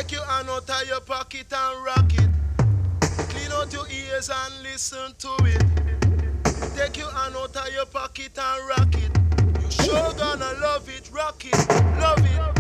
Take your hand out of your pocket and rock it. Clean out your ears and listen to it. Take your hand out of your pocket and rock it. You sure gonna love it, rock it, love it.